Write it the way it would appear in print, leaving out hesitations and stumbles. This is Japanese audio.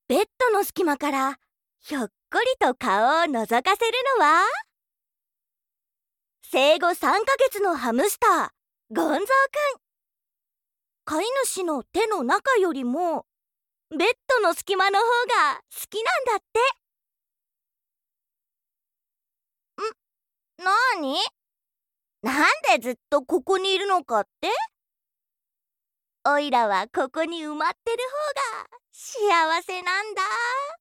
ベッドの隙間からひょっこりと顔を覗かせるのは生後3ヶ月のハムスターゴンゾーくん。飼い主の手の中よりもベッドの隙間の方が好きなんだって。なーに？なんでずっとここにいるのかって？おいらはここに埋まってる方が幸せなんだ。